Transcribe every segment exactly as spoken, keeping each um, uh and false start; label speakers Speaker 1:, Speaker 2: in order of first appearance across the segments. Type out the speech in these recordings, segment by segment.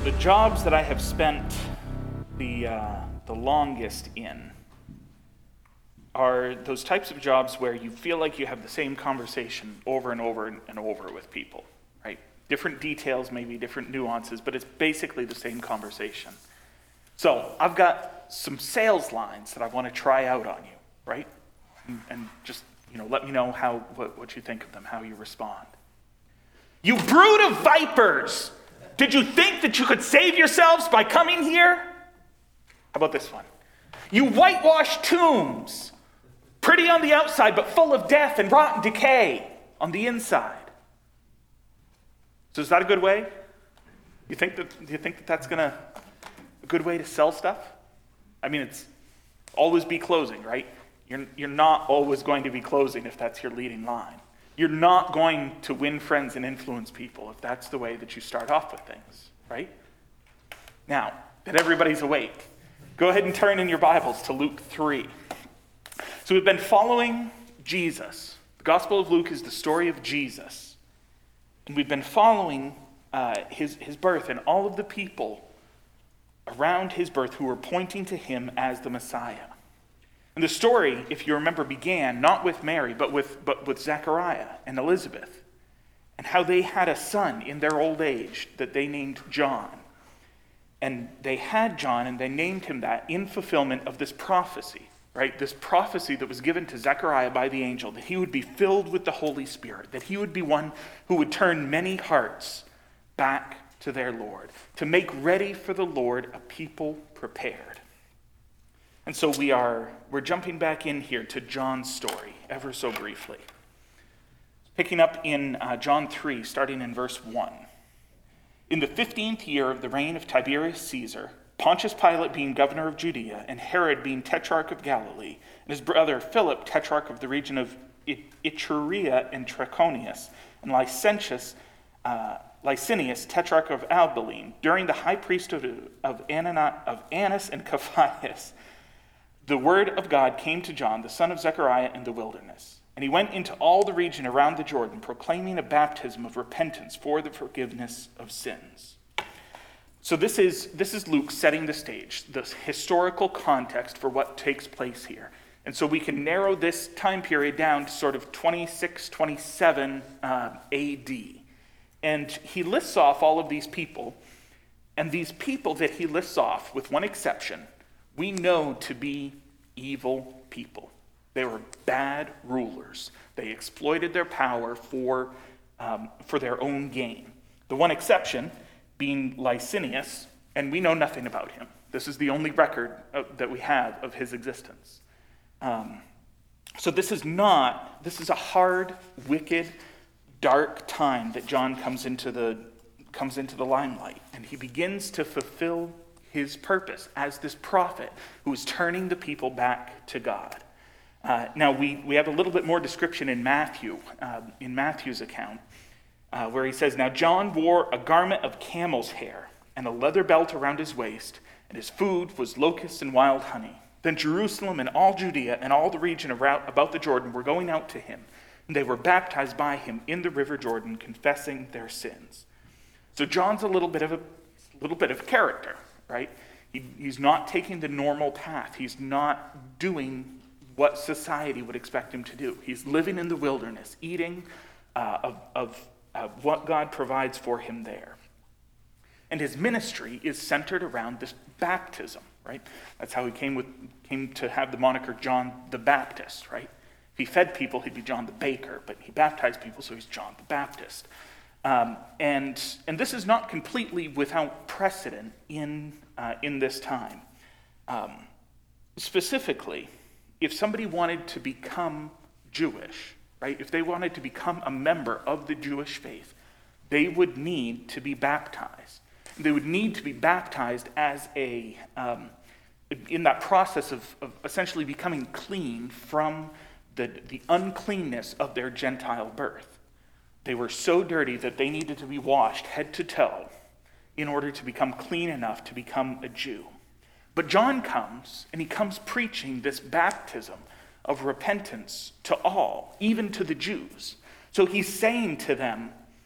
Speaker 1: the jobs that I have spent the uh, the longest in are those types of jobs where you feel like you have the same conversation over and over and over with people, right? Different details, maybe different nuances, but it's basically the same conversation. So I've got some sales lines that I want to try out on you, right? And, and just, you know, let me know how what, what you think of them, how you respond. You brood of vipers! Did you think that you could save yourselves by coming here? How about this one? You whitewashed tombs! Pretty on the outside, but full of death and rotten decay on the inside. So is that a good way? You think that? Do you think that that's gonna a good way to sell stuff? I mean, it's always be closing, right? You're you're not always going to be closing if that's your leading line. You're not going to win friends and influence people if that's the way that you start off with things, right? Now that everybody's awake, go ahead and turn in your Bibles to Luke three. So we've been following Jesus. The Gospel of Luke is the story of Jesus. And we've been following uh, his, his birth and all of the people around his birth who were pointing to him as the Messiah. And the story, if you remember, began not with Mary, but with, but with Zechariah and Elizabeth, and how they had a son in their old age that they named John. And they had John, and they named him that in fulfillment of this prophecy. Right, this prophecy that was given to Zechariah by the angel, that he would be filled with the Holy Spirit, that he would be one who would turn many hearts back to their Lord, to make ready for the Lord a people prepared. And so we are, we're jumping back in here to John's story, ever so briefly. Picking up in uh, John three, starting in verse one. In the fifteenth year of the reign of Tiberius Caesar, Pontius Pilate being governor of Judea, and Herod being tetrarch of Galilee, and his brother Philip tetrarch of the region of Iturea and Trachonius, and Licentius, uh, Licinius tetrarch of Abilene, during the high priesthood of, Anana, of Annas and Caiaphas, the word of God came to John, the son of Zechariah, in the wilderness. And he went into all the region around the Jordan, proclaiming a baptism of repentance for the forgiveness of sins. So this is this is Luke setting the stage, the historical context for what takes place here. And so we can narrow this time period down to sort of twenty-six, twenty-seven uh, A D. And he lists off all of these people. And these people that he lists off, with one exception, we know to be evil people. They were bad rulers. They exploited their power for, um, for their own gain. The one exception being Licinius, and we know nothing about him. This is the only record of, that we have of his existence. Um, so this is not, this is a hard, wicked, dark time that John comes into the comes into the limelight, and he begins to fulfill his purpose as this prophet who is turning the people back to God. Uh, now we, we have a little bit more description in Matthew, uh, in Matthew's account. Uh, where he says, Now John wore a garment of camel's hair and a leather belt around his waist, and his food was locusts and wild honey. Then Jerusalem and all Judea and all the region around, about the Jordan were going out to him, and they were baptized by him in the river Jordan, confessing their sins. So John's a little bit of a little bit of character, right? He, he's not taking the normal path. He's not doing what society would expect him to do. He's living in the wilderness, eating uh, of, of Uh, what God provides for him there. And his ministry is centered around this baptism, right? That's how he came with came to have the moniker John the Baptist, right? If he fed people, he'd be John the Baker, but he baptized people, so he's John the Baptist. Um, and and this is not completely without precedent in uh, in this time. Um, specifically, if somebody wanted to become Jewish, right? If they wanted to become a member of the Jewish faith, they would need to be baptized. They would need to be baptized as a, um, in that process of, of essentially becoming clean from the, the uncleanness of their Gentile birth. They were so dirty that they needed to be washed head to toe in order to become clean enough to become a Jew. But John comes, and he comes preaching this baptism of repentance to all, even to the Jews. So he's saying to them,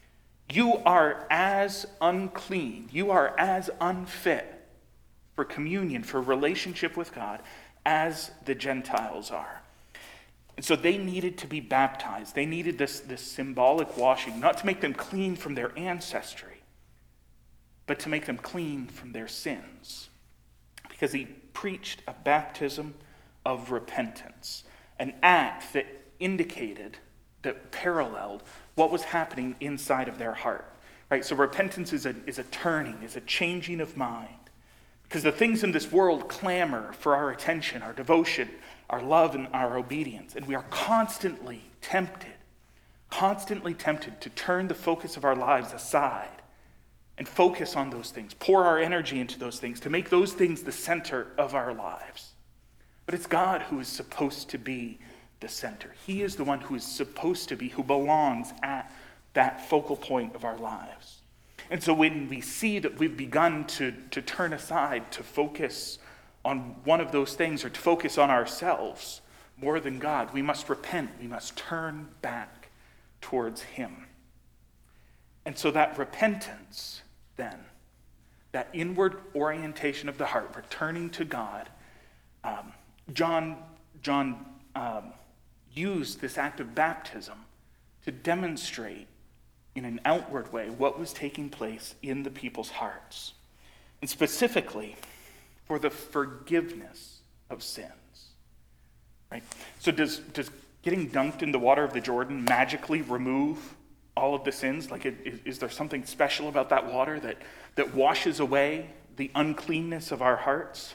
Speaker 1: You are as unclean, you are as unfit for communion, for relationship with God, as the Gentiles are. And so they needed to be baptized. They needed this, this symbolic washing, not to make them clean from their ancestry, but to make them clean from their sins. Because he preached a baptism of repentance, an act that indicated, that paralleled what was happening inside of their heart. Right? So repentance is a, is a turning, is a changing of mind. Because the things in this world clamor for our attention, our devotion, our love, and our obedience. And we are constantly tempted, constantly tempted to turn the focus of our lives aside and focus on those things, pour our energy into those things, to make those things the center of our lives. But it's God who is supposed to be the center. He is the one who is supposed to be, who belongs at that focal point of our lives. And so when we see that we've begun to, to turn aside, to focus on one of those things, or to focus on ourselves more than God, we must repent. We must turn back towards him. And so that repentance, then, that inward orientation of the heart, returning to God, um, John, John um, used this act of baptism to demonstrate in an outward way what was taking place in the people's hearts. And specifically, for the forgiveness of sins. Right? So does, does getting dunked in the water of the Jordan magically remove all of the sins? Like, is, is there something special about that water that, that washes away the uncleanness of our hearts?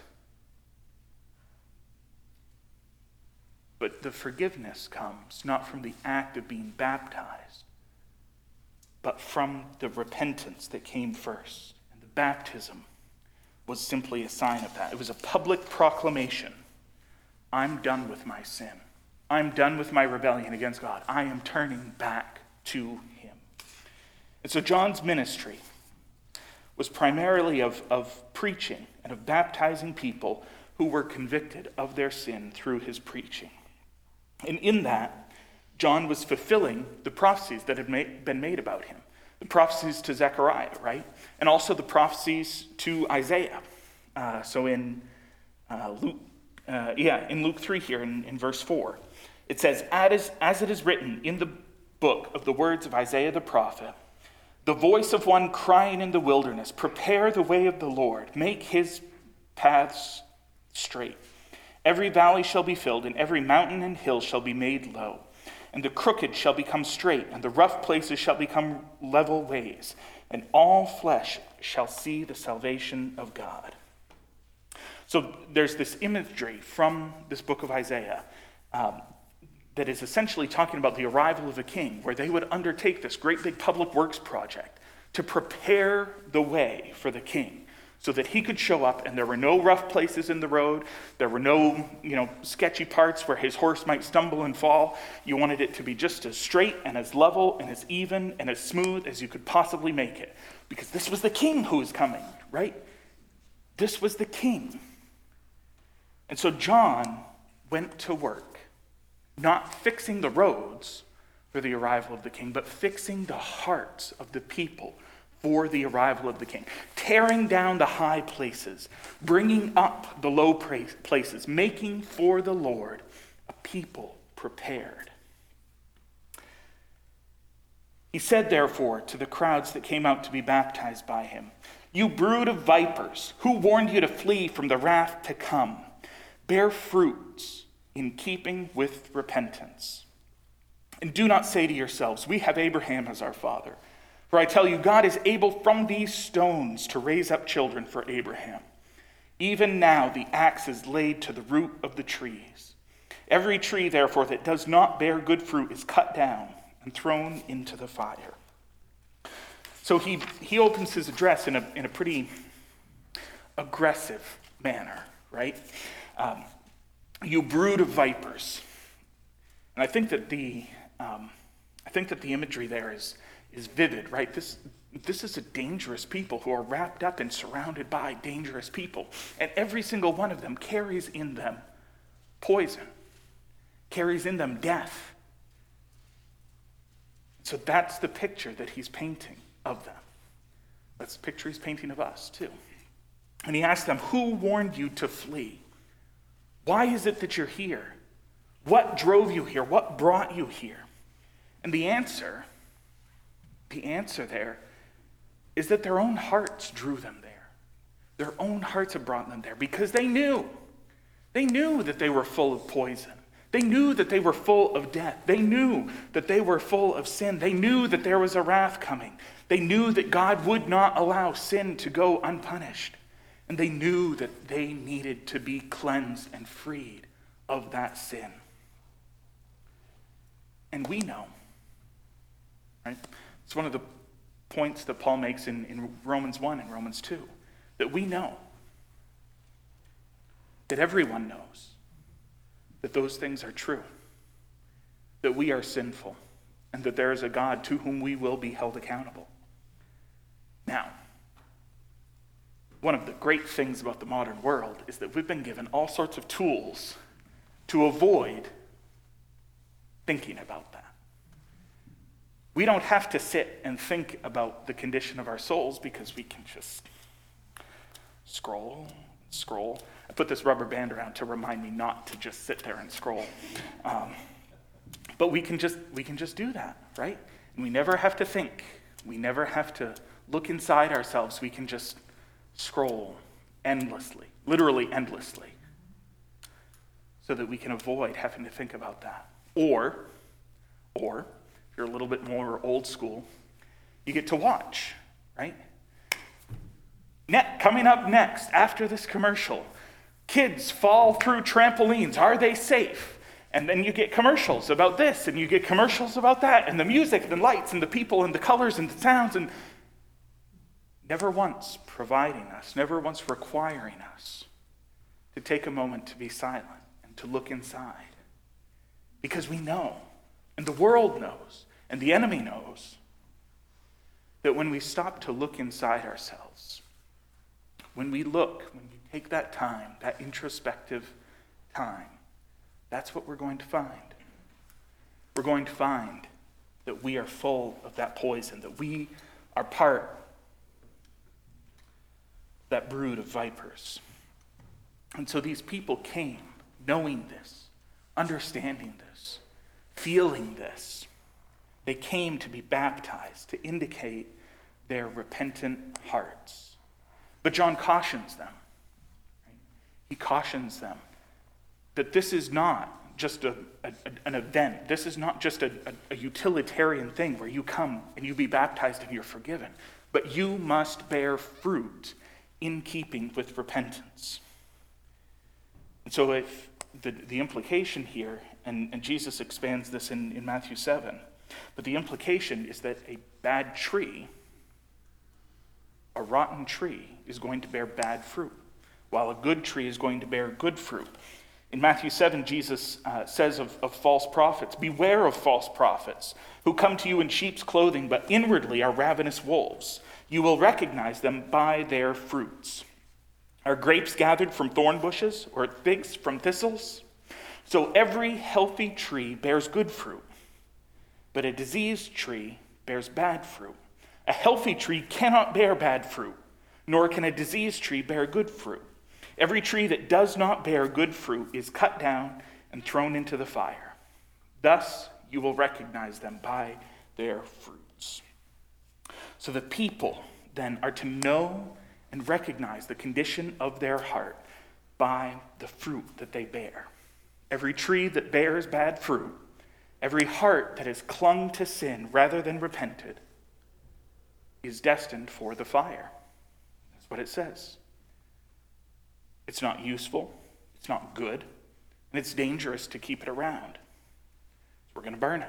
Speaker 1: But the forgiveness comes not from the act of being baptized, but from the repentance that came first. And the baptism was simply a sign of that. It was a public proclamation. I'm done with my sin. I'm done with my rebellion against God. I am turning back to him. And so John's ministry was primarily of, of preaching and of baptizing people who were convicted of their sin through his preaching. And in that, John was fulfilling the prophecies that had made, been made about him. The prophecies to Zechariah, right? And also the prophecies to Isaiah. Uh, so in uh, Luke, uh, yeah, in Luke three here, in, in verse four, it says, as, as it is written in the book of the words of Isaiah the prophet, the voice of one crying in the wilderness, prepare the way of the Lord, make his paths straight. Every valley shall be filled, and every mountain and hill shall be made low. And the crooked shall become straight, and the rough places shall become level ways. And all flesh shall see the salvation of God. So there's this imagery from this book of Isaiah um, that is essentially talking about the arrival of a king, where they would undertake this great big public works project to prepare the way for the king, so that he could show up and there were no rough places in the road. There were no, you know, sketchy parts where his horse might stumble and fall. You wanted it to be just as straight and as level and as even and as smooth as you could possibly make it. Because this was the king who was coming, right? This was the king. And so John went to work, not fixing the roads for the arrival of the king, but fixing the hearts of the people for the arrival of the king, tearing down the high places, bringing up the low places, making for the Lord a people prepared. He said, therefore, to the crowds that came out to be baptized by him, you brood of vipers, who warned you to flee from the wrath to come? Bear fruits in keeping with repentance. And do not say to yourselves, we have Abraham as our father. For I tell you, God is able from these stones to raise up children for Abraham. Even now the axe is laid to the root of the trees. Every tree, therefore, that does not bear good fruit is cut down and thrown into the fire. So he, he opens his address in a, in a pretty aggressive manner, right? Um, you brood of vipers. And I think that the um, I think that the imagery there is is vivid, right? This this is a dangerous people who are wrapped up and surrounded by dangerous people. And every single one of them carries in them poison, carries in them death. So that's the picture that he's painting of them. That's the picture he's painting of us, too. And he asked them, who warned you to flee? Why is it that you're here? What drove you here? What brought you here? And the answer, the answer there is that their own hearts drew them there. Their own hearts have brought them there because they knew. They knew that they were full of poison. They knew that they were full of death. They knew that they were full of sin. They knew that there was a wrath coming. They knew that God would not allow sin to go unpunished. And they knew that they needed to be cleansed and freed of that sin. And we know, right? It's one of the points that Paul makes in, in Romans one and Romans two, that we know, that everyone knows that those things are true, that we are sinful, and that there is a God to whom we will be held accountable. Now, one of the great things about the modern world is that we've been given all sorts of tools to avoid thinking about that. We don't have to sit and think about the condition of our souls because we can just scroll, scroll. I put this rubber band around to remind me not to just sit there and scroll. Um, but we can just we can just do that, right? And we never have to think. We never have to look inside ourselves. We can just scroll endlessly, literally endlessly, so that we can avoid having to think about that. Or, or, if you're a little bit more old school, you get to watch, right? Net, coming up next, after this commercial, kids fall through trampolines. Are they safe? And then you get commercials about this, and you get commercials about that, and the music, and the lights, and the people, and the colors, and the sounds, and never once providing us, never once requiring us to take a moment to be silent and to look inside. Because we know, and the world knows, and the enemy knows, that when we stop to look inside ourselves, when we look, when we take that time, that introspective time, that's what we're going to find. We're going to find that we are full of that poison, that we are part of that brood of vipers. And so these people came knowing this, understanding this, feeling this. They came to be baptized to indicate their repentant hearts. But John cautions them. Right? He cautions them that this is not just a, a, an event. This is not just a, a, a utilitarian thing where you come and you be baptized and you're forgiven. But you must bear fruit in keeping with repentance. And so if the, the implication here, and, and Jesus expands this in, in Matthew seven, but the implication is that a bad tree, a rotten tree, is going to bear bad fruit, while a good tree is going to bear good fruit. In Matthew seven, Jesus uh, says of, of false prophets, beware of false prophets who come to you in sheep's clothing, but inwardly are ravenous wolves. You will recognize them by their fruits. Are grapes gathered from thorn bushes, or figs from thistles? So every healthy tree bears good fruit, but a diseased tree bears bad fruit. A healthy tree cannot bear bad fruit, nor can a diseased tree bear good fruit. Every tree that does not bear good fruit is cut down and thrown into the fire. Thus you will recognize them by their fruits. So the people then are to know and recognize the condition of their heart by the fruit that they bear. Every tree that bears bad fruit, every heart that has clung to sin rather than repented, is destined for the fire. That's what it says. It's not useful, it's not good, and it's dangerous to keep it around. So we're going to burn it.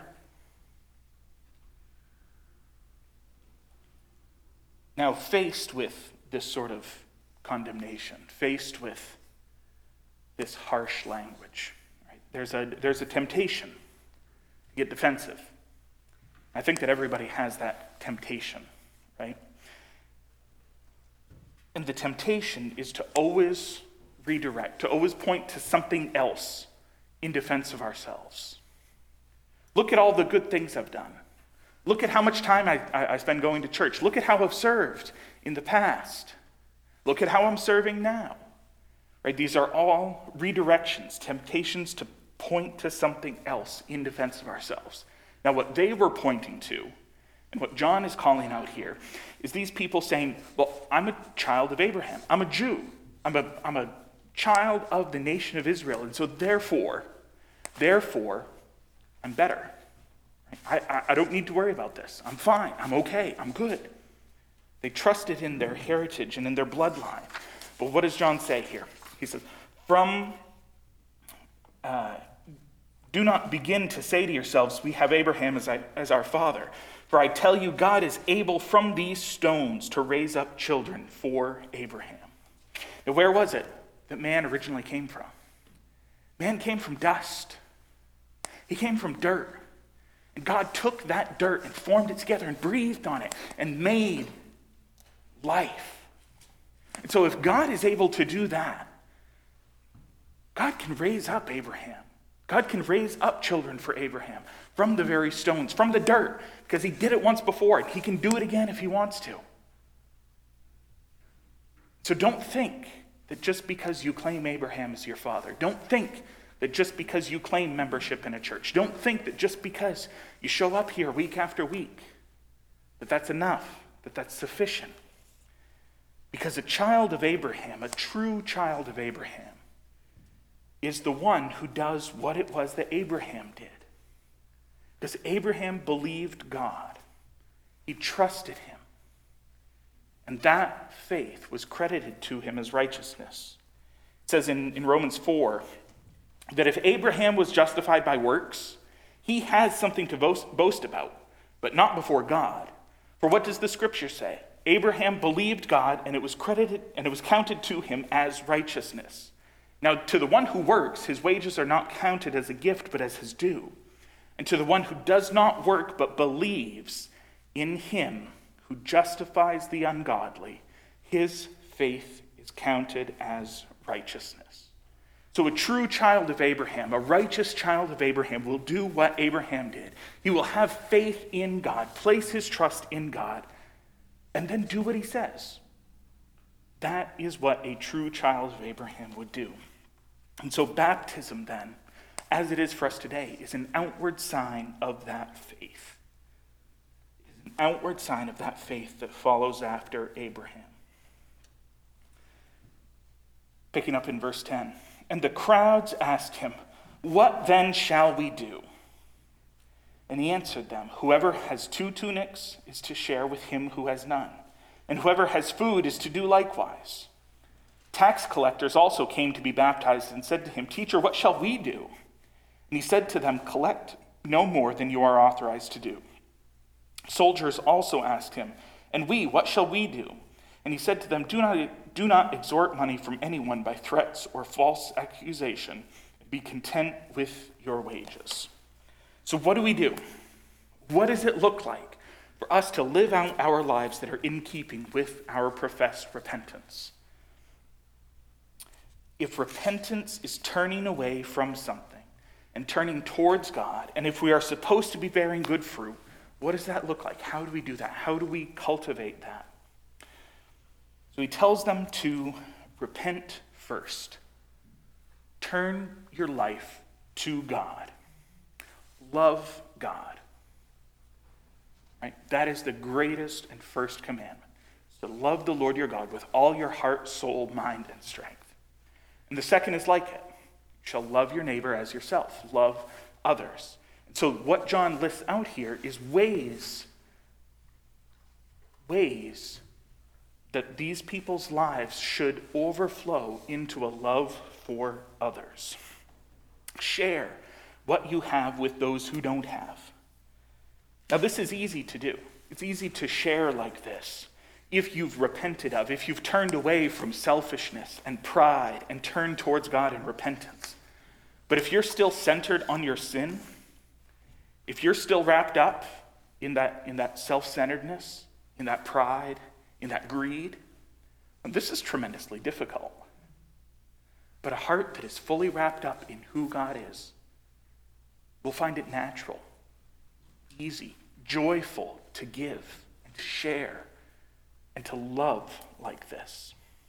Speaker 1: Now, faced with this sort of condemnation, faced with this harsh language, right, there's a there's a temptation to get defensive. I think that everybody has that temptation, right? And the temptation is to always redirect, to always point to something else in defense of ourselves. Look at all the good things I've done. Look at how much time I, I, I spend going to church. Look at how I've served in the past. Look at how I'm serving now. Right? These are all redirections, temptations to point to something else in defense of ourselves. Now, what they were pointing to, and what John is calling out here, is these people saying, well, I'm a child of Abraham. I'm a Jew. I'm a, I'm a child of the nation of Israel. And so therefore, therefore, I'm better. I, I, I don't need to worry about this. I'm fine. I'm okay. I'm good. They trusted in their heritage and in their bloodline. But what does John say here? He says, from, uh, do not begin to say to yourselves, we have Abraham as, I, as our father. For I tell you, God is able from these stones to raise up children for Abraham. Now, where was it that man originally came from? Man came from dust. He came from dirt. And God took that dirt and formed it together and breathed on it and made life. And so if God is able to do that, God can raise up Abraham. God can raise up children for Abraham from the very stones, from the dirt, because he did it once before. He can do it again if he wants to. So don't think that just because you claim Abraham as your father, don't think that just because you claim membership in a church, don't think that just because you show up here week after week, that that's enough, that that's sufficient. Because a child of Abraham, a true child of Abraham, is the one who does what it was that Abraham did. Because Abraham believed God. He trusted him. And that faith was credited to him as righteousness. It says in, in Romans four that if Abraham was justified by works, he has something to boast, boast about, but not before God. For what does the scripture say? Abraham believed God, and it was credited and it was counted to him as righteousness. Now, to the one who works, his wages are not counted as a gift, but as his due. And to the one who does not work, but believes in him who justifies the ungodly, his faith is counted as righteousness. So a true child of Abraham, a righteous child of Abraham, will do what Abraham did. He will have faith in God, place his trust in God, and then do what he says. That is what a true child of Abraham would do. And so baptism then, as it is for us today, is an outward sign of that faith. It is an outward sign of that faith that follows after Abraham. Picking up in verse ten. And the crowds asked him, what then shall we do? And he answered them, whoever has two tunics is to share with him who has none, and whoever has food is to do likewise. Tax collectors also came to be baptized and said to him, Teacher, what shall we do? And he said to them, collect no more than you are authorized to do. Soldiers also asked him, and we, what shall we do? And he said to them, do not, do not extort money from anyone by threats or false accusation. Be content with your wages. So what do we do? What does it look like for us to live out our lives that are in keeping with our professed repentance? If repentance is turning away from something and turning towards God, and if we are supposed to be bearing good fruit, what does that look like? How do we do that? How do we cultivate that? So he tells them to repent first. Turn your life to God. Love God. Right? That is the greatest and first commandment. To love the Lord your God with all your heart, soul, mind, and strength. And the second is like it. You shall love your neighbor as yourself. Love others. And so what John lists out here is ways, ways that these people's lives should overflow into a love for others. Share what you have with those who don't have. Now, this is easy to do. It's easy to share like this if you've repented of, if you've turned away from selfishness and pride and turned towards God in repentance. But if you're still centered on your sin, if you're still wrapped up in that, in that self-centeredness, in that pride, in that greed, and this is tremendously difficult. But a heart that is fully wrapped up in who God is will find it natural, easy, joyful to give and to share and to love like this.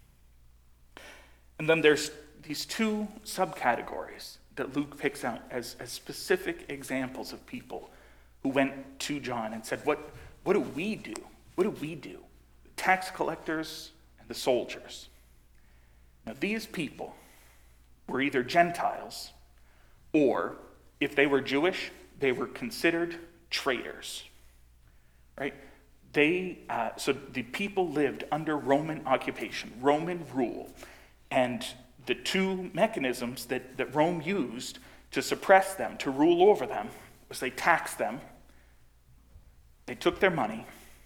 Speaker 1: And then there's these two subcategories that Luke picks out as, as specific examples of people who went to John and said, what, what do we do? What do we do? The tax collectors and the soldiers. Now, these people were either Gentiles, or if they were Jewish, they were considered traitors, right? They, uh, so the people lived under Roman occupation, Roman rule, and the two mechanisms that, that Rome used to suppress them, to rule over them, was they taxed them, they took their money,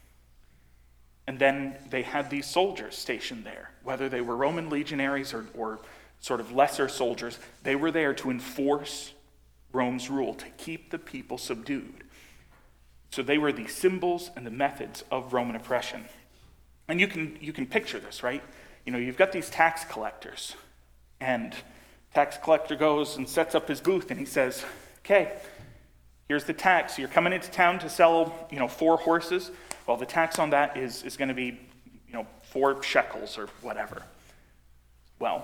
Speaker 1: and then they had these soldiers stationed there, whether they were Roman legionaries or, or sort of lesser soldiers. They were there to enforce Rome's rule, to keep the people subdued. So they were the symbols and the methods of Roman oppression. And you can you can picture this, right? You know, you've got these tax collectors, and tax collector goes and sets up his booth, and he says, okay, here's the tax. You're coming into town to sell, you know, four horses. Well, the tax on that is, is going to be, you know, four shekels or whatever. Well,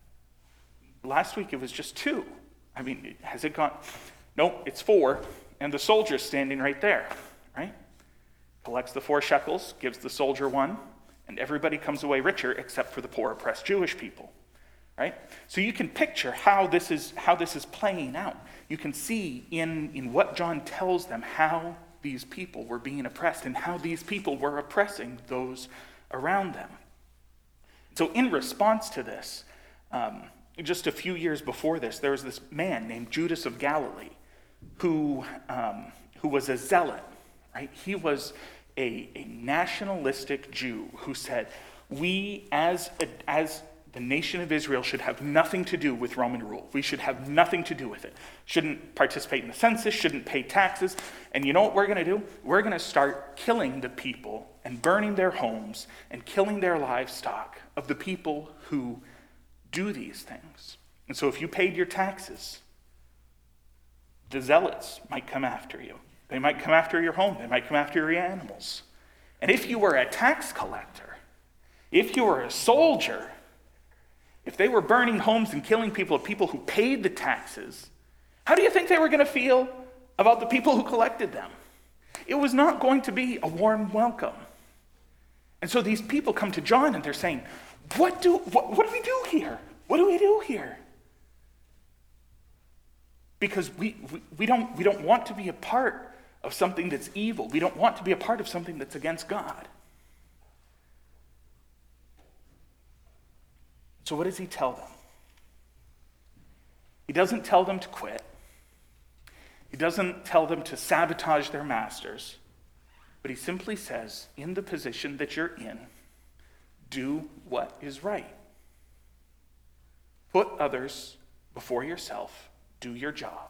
Speaker 1: last week it was just two. I mean, has it gone? Nope, it's four, and the soldier's standing right there, right? Collects the four shekels, gives the soldier one, and everybody comes away richer except for the poor oppressed Jewish people, right? So you can picture how this is how this is playing out. You can see in, in what John tells them how these people were being oppressed and how these people were oppressing those around them. So in response to this, um, just a few years before this, there was this man named Judas of Galilee who, um, who was a zealot, right? He was a, a nationalistic Jew who said, we as, a, as the nation of Israel should have nothing to do with Roman rule. We should have nothing to do with it. Shouldn't participate in the census, shouldn't pay taxes. And you know what we're going to do? We're going to start killing the people and burning their homes and killing their livestock of the people who do these things. And so if you paid your taxes, the zealots might come after you. They might come after your home. They might come after your animals. And if you were a tax collector, if you were a soldier, if they were burning homes and killing people of people who paid the taxes, how do you think they were going to feel about the people who collected them? It was not going to be a warm welcome. And so these people come to John and they're saying, what do what, what do we do here? What do we do here? Because we, we, we don't we don't want to be a part of something that's evil. We don't want to be a part of something that's against God. So what does he tell them? He doesn't tell them to quit. He doesn't tell them to sabotage their masters. But he simply says, in the position that you're in, do what is right. Put others before yourself. Do your job.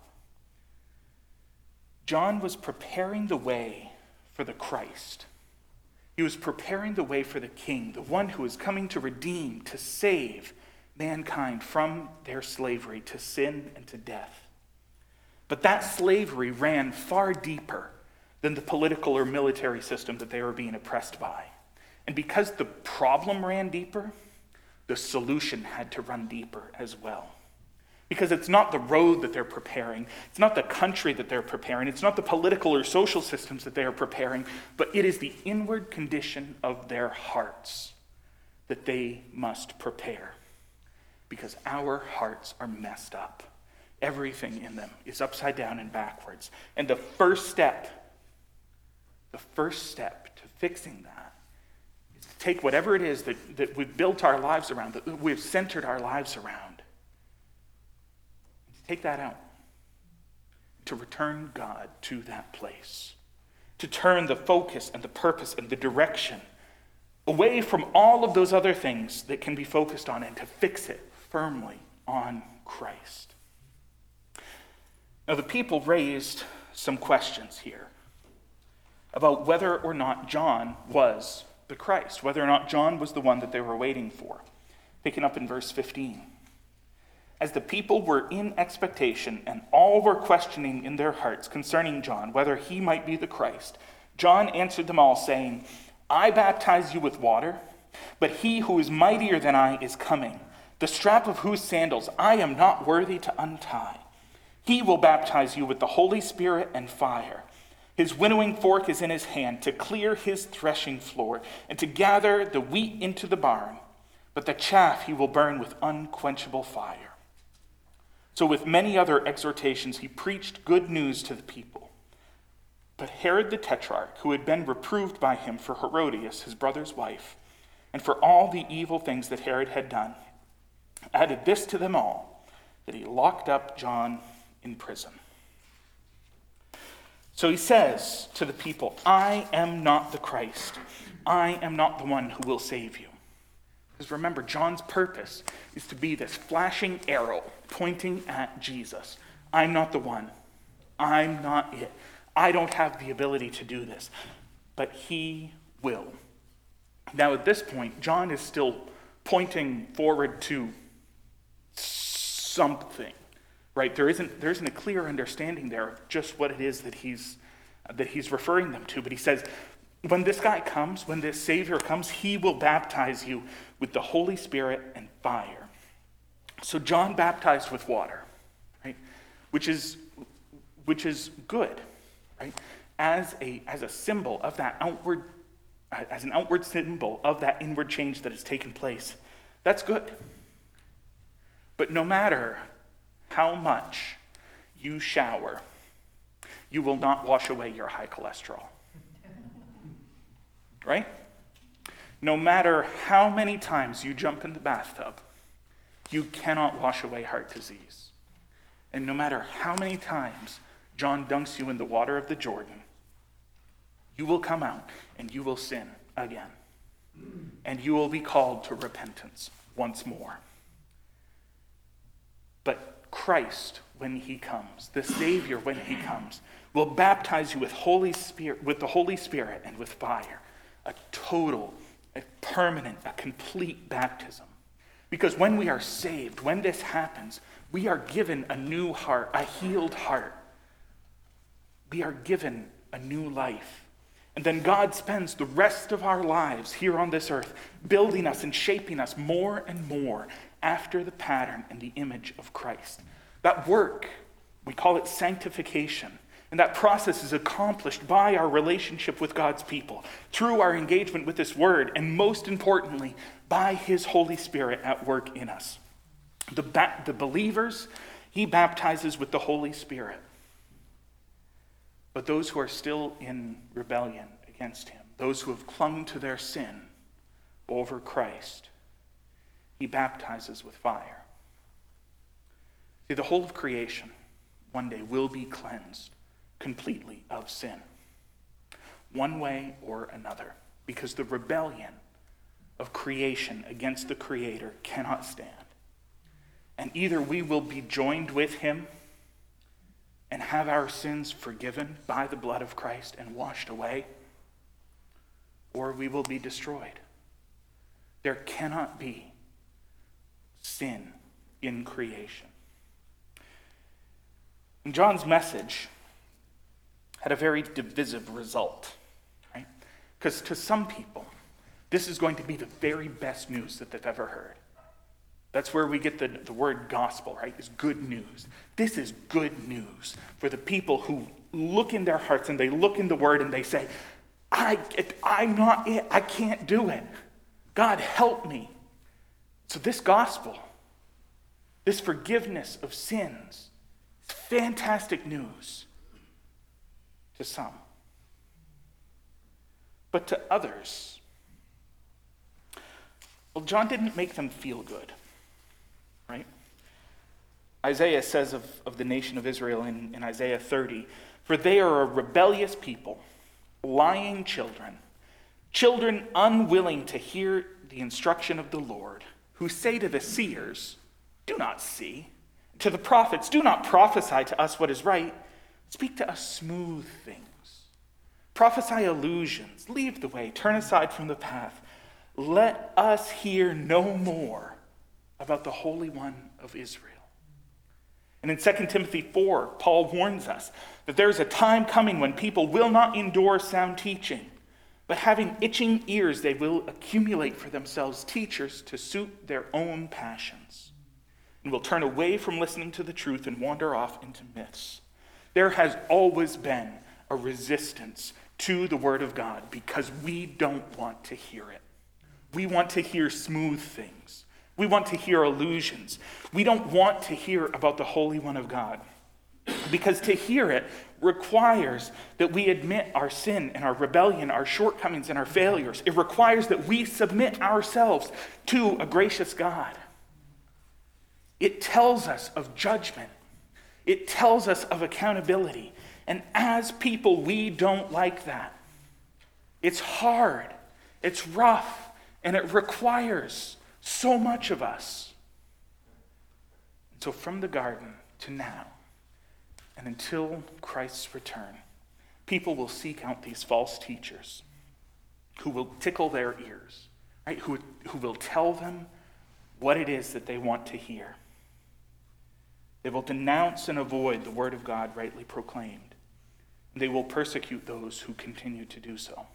Speaker 1: John was preparing the way for the Christ. He was preparing the way for the King, the one who is coming to redeem, to save mankind from their slavery to sin and to death. But that slavery ran far deeper than the political or military system that they were being oppressed by. And because the problem ran deeper, the solution had to run deeper as well. Because it's not the road that they're preparing, it's not the country that they're preparing, it's not the political or social systems that they are preparing, but it is the inward condition of their hearts that they must prepare. Because our hearts are messed up. Everything in them is upside down and backwards. And the first step, the first step to fixing that is to take whatever it is that, that we've built our lives around, that we've centered our lives around, take that out, to return God to that place, to turn the focus and the purpose and the direction away from all of those other things that can be focused on and to fix it firmly on Christ. Now, the people raised some questions here about whether or not John was the Christ, whether or not John was the one that they were waiting for. Picking up in verse fifteen. As the people were in expectation, and all were questioning in their hearts concerning John, whether he might be the Christ, John answered them all, saying, I baptize you with water, but he who is mightier than I is coming, the strap of whose sandals I am not worthy to untie. He will baptize you with the Holy Spirit and fire. His winnowing fork is in his hand to clear his threshing floor and to gather the wheat into the barn, but the chaff he will burn with unquenchable fire. So with many other exhortations, he preached good news to the people. But Herod the Tetrarch, who had been reproved by him for Herodias, his brother's wife, and for all the evil things that Herod had done, added this to them all, that he locked up John in prison. So he says to the people, I am not the Christ. I am not the one who will save you. Because remember, John's purpose is to be this flashing arrow pointing at Jesus. I'm not the one. I'm not it. I don't have the ability to do this. But he will. Now at this point, John is still pointing forward to something, right? There isn't, there isn't a clear understanding there of just what it is that he's, that he's referring them to. But he says, when this guy comes, when this Savior comes, he will baptize you with the Holy Spirit and fire. So John baptized with water, right? Which is, which is good, right? As a, as a symbol of that outward, as an outward symbol of that inward change that has taken place. That's good. But no matter how much you shower, you will not wash away your high cholesterol. Right? No matter how many times you jump in the bathtub, you cannot wash away heart disease. And no matter how many times John dunks you in the water of the Jordan, you will come out and you will sin again. And you will be called to repentance once more. But Christ, when he comes, the Savior, when he comes, will baptize you with Holy Spirit, with the Holy Spirit and with fire. A total, a permanent, a complete baptism. Because when we are saved, when this happens, we are given a new heart, a healed heart. We are given a new life. And then God spends the rest of our lives here on this earth building us and shaping us more and more after the pattern and the image of Christ. That work, we call it sanctification. And that process is accomplished by our relationship with God's people, through our engagement with this word, and most importantly, by his Holy Spirit at work in us. The, ba- the believers, he baptizes with the Holy Spirit. But those who are still in rebellion against him, those who have clung to their sin over Christ, he baptizes with fire. See, the whole of creation one day will be cleansed completely of sin, one way or another, because the rebellion of creation against the Creator cannot stand. And either we will be joined with him and have our sins forgiven by the blood of Christ and washed away, or we will be destroyed. There cannot be sin in creation. And John's message had a very divisive result, right? Because to some people, this is going to be the very best news that they've ever heard. That's where we get the, the word gospel, right? It's good news. This is good news for the people who look in their hearts and they look in the word and they say, I, I'm not it. I can't do it. God, help me. So this gospel, this forgiveness of sins, is fantastic news to some. But to others, well, John didn't make them feel good, right? Isaiah says of, of the nation of Israel in, in Isaiah thirty, for they are a rebellious people, lying children, children unwilling to hear the instruction of the Lord, who say to the seers, do not see, to the prophets, do not prophesy to us what is right, speak to us smooth things. Prophesy illusions, leave the way, turn aside from the path. Let us hear no more about the Holy One of Israel. And in Second Timothy four, Paul warns us that there is a time coming when people will not endure sound teaching, but having itching ears, they will accumulate for themselves teachers to suit their own passions, and will turn away from listening to the truth and wander off into myths. There has always been a resistance to the Word of God because we don't want to hear it. We want to hear smooth things. We want to hear illusions. We don't want to hear about the Holy One of God, because to hear it requires that we admit our sin and our rebellion, our shortcomings and our failures. It requires that we submit ourselves to a gracious God. It tells us of judgment. It tells us of accountability. And as people, we don't like that. It's hard. It's rough. And it requires so much of us. And so from the garden to now, and until Christ's return, people will seek out these false teachers who will tickle their ears, right? Who, who will tell them what it is that they want to hear. They will denounce and avoid the word of God rightly proclaimed. And they will persecute those who continue to do so.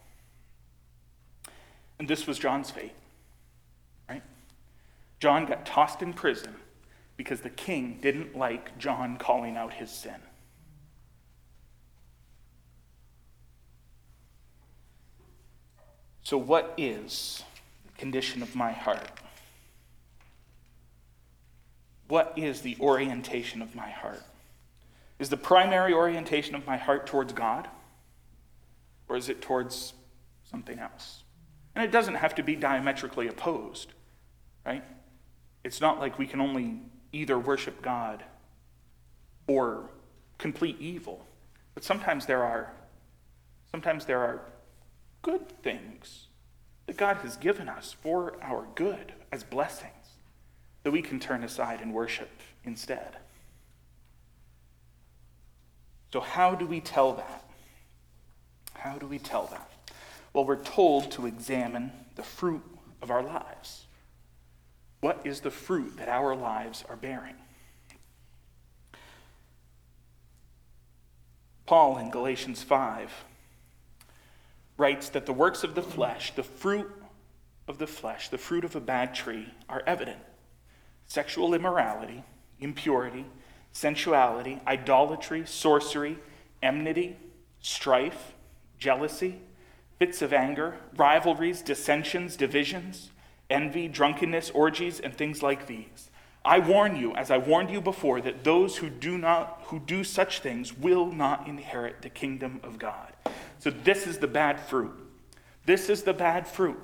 Speaker 1: And this was John's fate, right? John got tossed in prison because the king didn't like John calling out his sin. So what is the condition of my heart? What is the orientation of my heart? Is the primary orientation of my heart towards God? Or is it towards something else? And it doesn't have to be diametrically opposed, right? It's not like we can only either worship God or complete evil. But sometimes there are, sometimes there are good things that God has given us for our good as blessings that we can turn aside and worship instead. So how do we tell that? How do we tell that? Well, we're told to examine the fruit of our lives. What is the fruit that our lives are bearing? Paul in Galatians five writes that the works of the flesh, the fruit of the flesh, the fruit of a bad tree, are evident. Sexual immorality, impurity, sensuality, idolatry, sorcery, enmity, strife, jealousy, fits of anger, rivalries, dissensions, divisions, envy, drunkenness, orgies, and things like these. I warn you, as I warned you before, that those who do not who do such things will not inherit the kingdom of God. So this is the bad fruit. This is the bad fruit.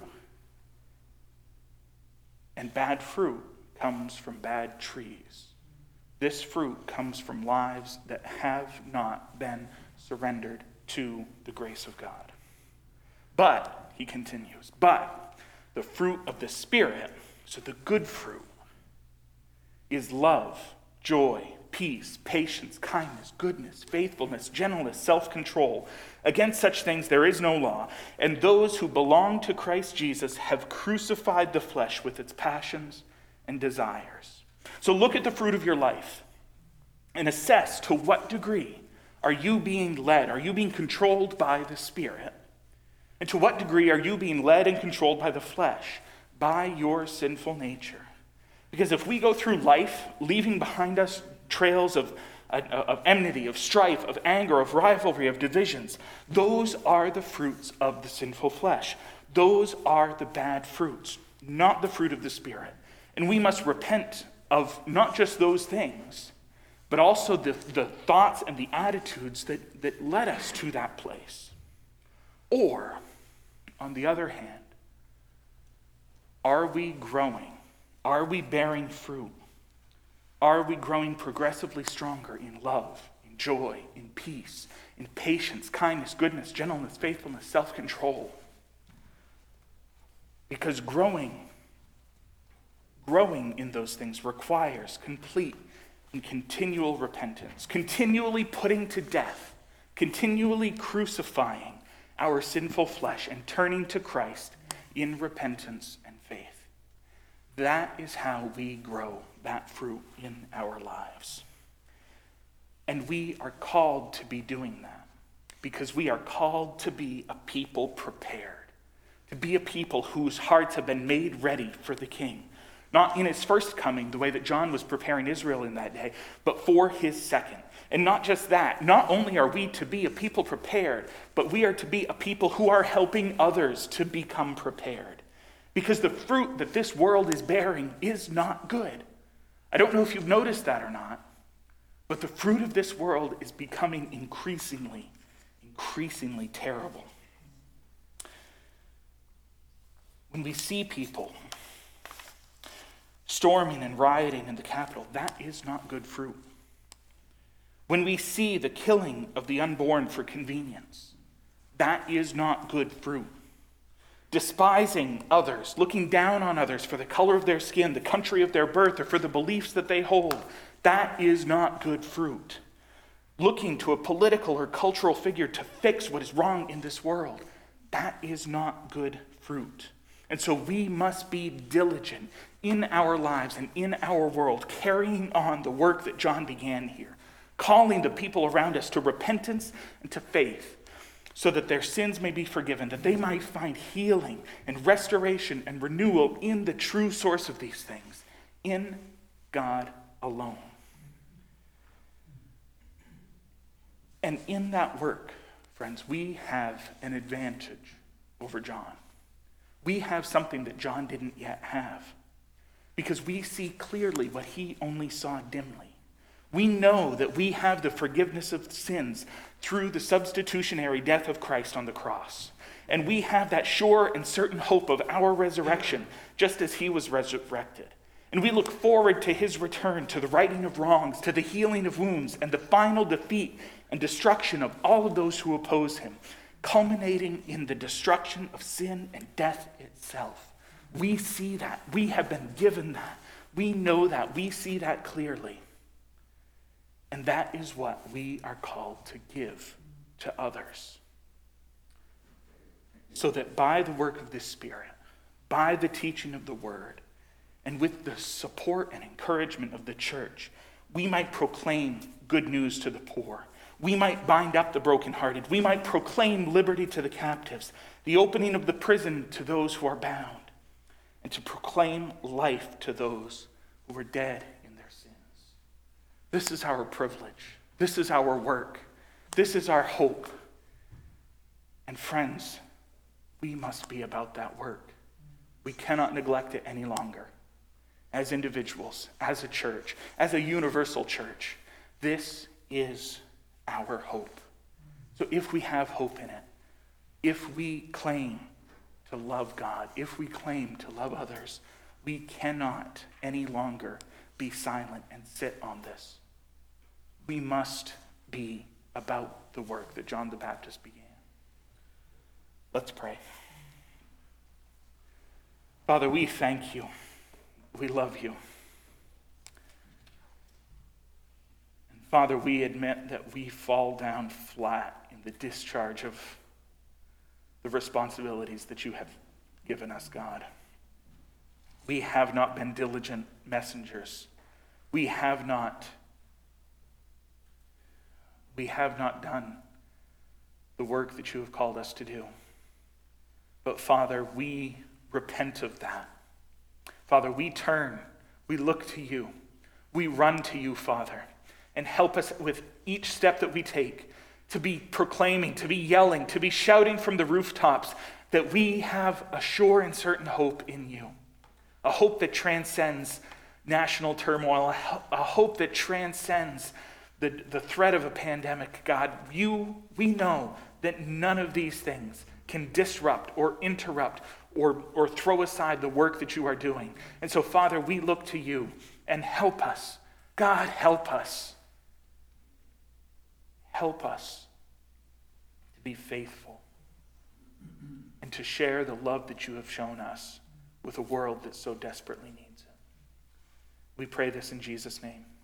Speaker 1: And bad fruit comes from bad trees. This fruit comes from lives that have not been surrendered to the grace of God. But, he continues, but the fruit of the Spirit, so the good fruit, is love, joy, peace, patience, kindness, goodness, faithfulness, gentleness, self-control. Against such things there is no law. And those who belong to Christ Jesus have crucified the flesh with its passions and desires. So look at the fruit of your life and assess to what degree are you being led? Are you being controlled by the Spirit? And to what degree are you being led and controlled by the flesh, by your sinful nature? Because if we go through life leaving behind us trails of, of enmity, of strife, of anger, of rivalry, of divisions, those are the fruits of the sinful flesh. Those are the bad fruits, not the fruit of the Spirit. And we must repent of not just those things, but also the, the thoughts and the attitudes that, that led us to that place. Or, on the other hand, are we growing? Are we bearing fruit? Are we growing progressively stronger in love, in joy, in peace, in patience, kindness, goodness, gentleness, faithfulness, self-control? Because growing, growing in those things requires complete and continual repentance, continually putting to death, continually crucifying our sinful flesh and turning to Christ in repentance and faith. That is how we grow that fruit in our lives. And we are called to be doing that because we are called to be a people prepared, to be a people whose hearts have been made ready for the King. Not in his first coming, the way that John was preparing Israel in that day, but for his second. And not just that, not only are we to be a people prepared, but we are to be a people who are helping others to become prepared. Because the fruit that this world is bearing is not good. I don't know if you've noticed that or not, but the fruit of this world is becoming increasingly, increasingly terrible. When we see people storming and rioting in the Capitol, that is not good fruit. When we see the killing of the unborn for convenience, that is not good fruit. Despising others, looking down on others for the color of their skin, the country of their birth, or for the beliefs that they hold, that is not good fruit. Looking to a political or cultural figure to fix what is wrong in this world, that is not good fruit. And so we must be diligent in our lives and in our world, carrying on the work that John began here, calling the people around us to repentance and to faith, so that their sins may be forgiven, that they might find healing and restoration and renewal in the true source of these things, in God alone. And in that work, friends, we have an advantage over John. We have something that John didn't yet have, because we see clearly what he only saw dimly. We know that we have the forgiveness of sins through the substitutionary death of Christ on the cross. And we have that sure and certain hope of our resurrection, just as he was resurrected. And we look forward to his return, to the righting of wrongs, to the healing of wounds, and the final defeat and destruction of all of those who oppose him, culminating in the destruction of sin and death itself. We see that. We have been given that. We know that. We see that clearly. And that is what we are called to give to others. So that by the work of the Spirit, by the teaching of the Word, and with the support and encouragement of the church, we might proclaim good news to the poor. We might bind up the brokenhearted. We might proclaim liberty to the captives, the opening of the prison to those who are bound, and to proclaim life to those who are dead in their sins. This is our privilege. This is our work. This is our hope. And friends, we must be about that work. We cannot neglect it any longer. As individuals, as a church, as a universal church, this is our hope. So if we have hope in it, if we claim to love God, if we claim to love others, we cannot any longer be silent and sit on this. We must be about the work that John the Baptist began. Let's pray. Father, we thank you. We love you. And Father, we admit that we fall down flat in the discharge of the responsibilities that you have given us, God. We have not been diligent messengers. We have not, we have not done the work that you have called us to do. But Father, we repent of that. Father, we turn, we look to you, we run to you, Father, and help us with each step that we take to be proclaiming, to be yelling, to be shouting from the rooftops that we have a sure and certain hope in you, a hope that transcends national turmoil, a hope that transcends the, the threat of a pandemic. God, you, we know that none of these things can disrupt or interrupt or, or throw aside the work that you are doing. And so, Father, we look to you and help us. God, help us. Help us to be faithful and to share the love that you have shown us with a world that so desperately needs it. We pray this in Jesus' name.